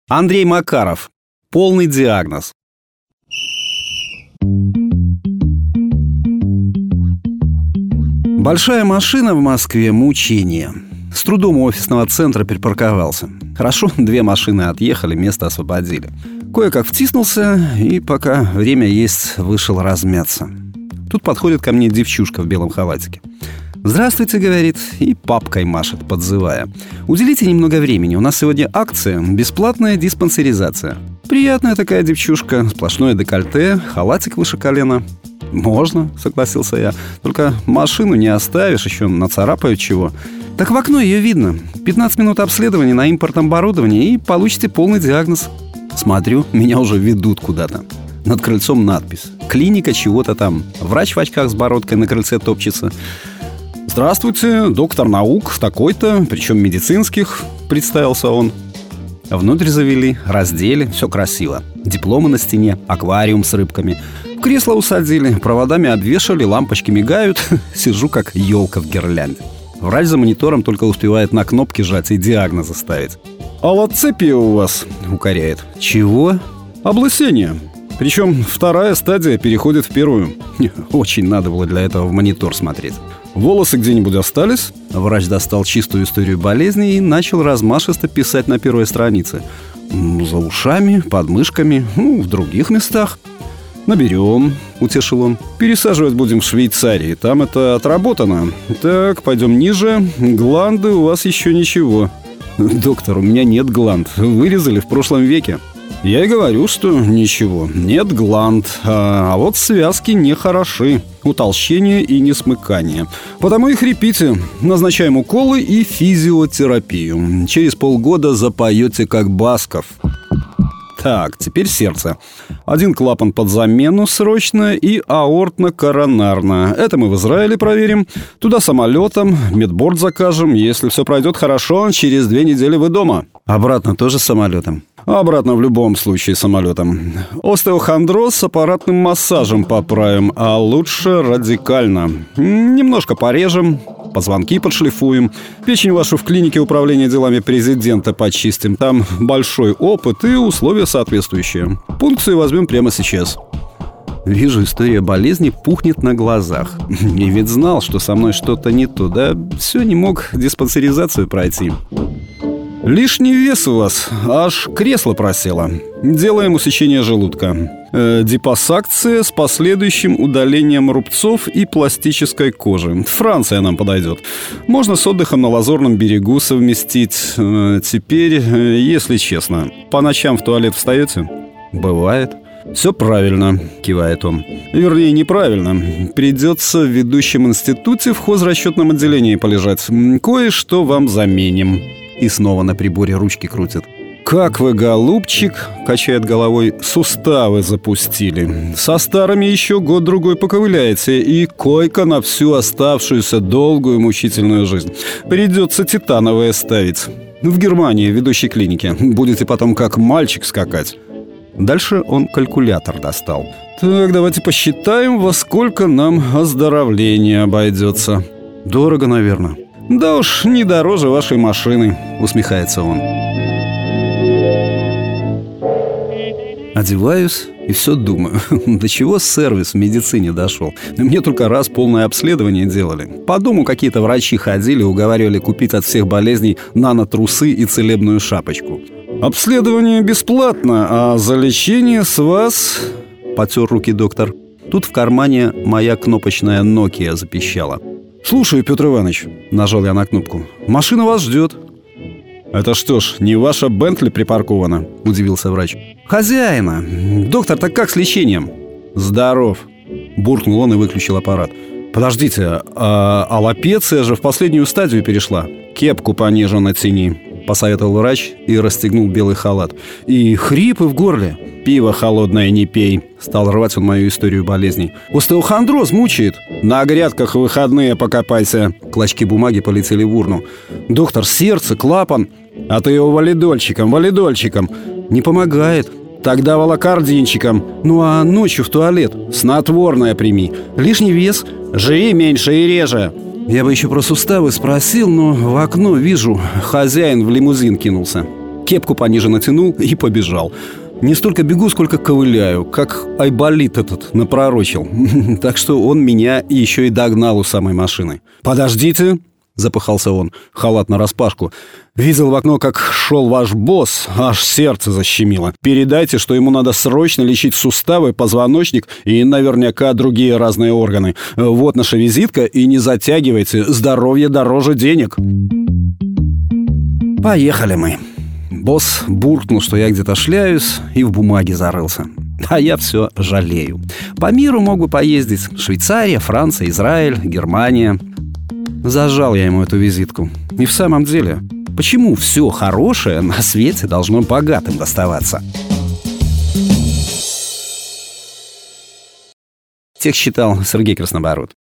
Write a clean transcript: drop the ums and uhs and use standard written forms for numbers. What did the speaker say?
Андрей Макаров. Полный диагноз. Большая машина в Москве – мучение. С трудом у офисного центра припарковался. Хорошо, 2 машины отъехали, место освободили. Кое-как втиснулся, и пока время есть, вышел размяться. Тут подходит ко мне девчушка в белом халатике. «Здравствуйте», — говорит, и папкой машет, подзывая. «Уделите немного времени, у нас сегодня акция, бесплатная диспансеризация». Приятная такая девчушка, сплошное декольте, халатик выше колена. «Можно», — согласился я, «только машину не оставишь, еще нацарапают чего». «Так в окно ее видно. 15 минут обследования на импортном оборудовании, и получите полный диагноз». Смотрю, меня уже ведут куда-то. Над крыльцом надпись: «Клиника чего-то там». Врач в очках с бородкой на крыльце топчется. «Здравствуйте, доктор наук такой-то, причем медицинских», — представился он. Внутрь завели, раздели, все красиво. Дипломы на стене, аквариум с рыбками. В кресло усадили, проводами обвешали, лампочки мигают. Сижу как елка в гирлянде. Врач за монитором только успевает на кнопки жать и диагнозы ставить. «Аллоцепия у вас», — укоряет. «Чего?» «Облысение. Причем 2-я стадия переходит в 1-ю. Очень надо было для этого в монитор смотреть. Волосы где-нибудь остались?» Врач достал чистую историю болезни и начал размашисто писать на 1-й странице. «За ушами, под мышками, в других местах». «Наберем», — утешил он. «Пересаживать будем в Швейцарии, там это отработано. Так, пойдем ниже. Гланды у вас еще ничего». «Доктор, у меня нет гланд. Вырезали в прошлом веке». «Я и говорю, что ничего. Нет гланд. А вот связки нехороши. Утолщение и несмыкание. Потому и хрипите. Назначаем уколы и физиотерапию. Через полгода запоете, как Басков». Так, теперь сердце. 1 клапан под замену срочно и аортно-коронарно. Это мы в Израиле проверим. Туда самолетом, медборд закажем. Если все пройдет хорошо, через 2 недели вы дома. Обратно тоже самолетом? Обратно в любом случае самолетом. Остеохондроз с аппаратным массажем поправим, а лучше радикально. Немножко порежем, позвонки подшлифуем. Печень вашу в клинике управления делами президента почистим. Там большой опыт и условия соответствующие. Пункции возьмем прямо сейчас». Вижу, история болезни пухнет на глазах. И ведь знал, что со мной что-то не то. Да все не мог диспансеризацию пройти. «Лишний вес у вас, аж кресло просело. Делаем усечение желудка. Депассакция с последующим удалением рубцов и пластической кожи. Франция нам подойдет. Можно с отдыхом на Лазурном берегу совместить. Теперь, если честно, по ночам в туалет встаете?» «Бывает». «Все правильно», — кивает он. «Вернее, неправильно. Придется в ведущем институте в хозрасчетном отделении полежать. Кое-что вам заменим». И снова на приборе ручки крутят. «Как вы, голубчик», — качает головой, — «суставы запустили. Со старыми еще год-другой поковыляете, и койка на всю оставшуюся долгую мучительную жизнь. Придется титановое ставить. В Германии, в ведущей клинике. Будете потом как мальчик скакать». Дальше он калькулятор достал. «Так, давайте посчитаем, во сколько нам оздоровление обойдется». «Дорого, наверное». «Да уж, не дороже вашей машины», — усмехается он. Одеваюсь и все думаю, до чего сервис в медицине дошел. Мне только раз полное обследование делали. По дому какие-то врачи ходили, уговаривали купить от всех болезней нанотрусы и целебную шапочку. «Обследование бесплатно, а за лечение с вас...» — потер руки доктор. Тут в кармане моя кнопочная Nokia запищала. «Слушаю, Петр Иванович», — нажал я на кнопку. «Машина вас ждет». «Это что ж, не ваша Бентли припаркована?» — удивился врач. «Хозяина. Доктор, так как с лечением?» «Здоров», — буркнул он и выключил аппарат. «Подождите, а аллопеция же в последнюю стадию перешла. Кепку пониже натяни», — посоветовал врач и расстегнул белый халат. «И хрипы в горле». «Пиво холодное не пей», — стал рвать он мою историю болезней. «Остеохондроз мучает». «На грядках в выходные покопайся». Клочки бумаги полетели в урну. «Доктор, сердце, клапан». «А ты его валидольчиком». «Не помогает». «Тогда волокардинчиком». «Ну а ночью в туалет?» «Снотворное прими». «Лишний вес?» «Жри меньше и реже». Я бы еще про суставы спросил, но в окно вижу, хозяин в лимузин кинулся. кепку пониже натянул и побежал. Не столько бегу, сколько ковыляю, как Айболит этот напророчил. Так что он меня еще и догнал у самой машины. «Подождите!» — запыхался он, халат нараспашку. «Видел в окно, как шел ваш босс, аж сердце защемило. Передайте, что ему надо срочно лечить суставы, позвоночник и наверняка другие разные органы. Вот наша визитка, и не затягивайте, здоровье дороже денег». Поехали мы. Босс буркнул, что я где-то шляюсь, и в бумаге зарылся. А я все жалею. По миру мог бы поездить. Швейцария, Франция, Израиль, Германия. Зажал я ему эту визитку. И в самом деле, почему все хорошее на свете должно богатым доставаться? Текст читал Сергей Краснобород.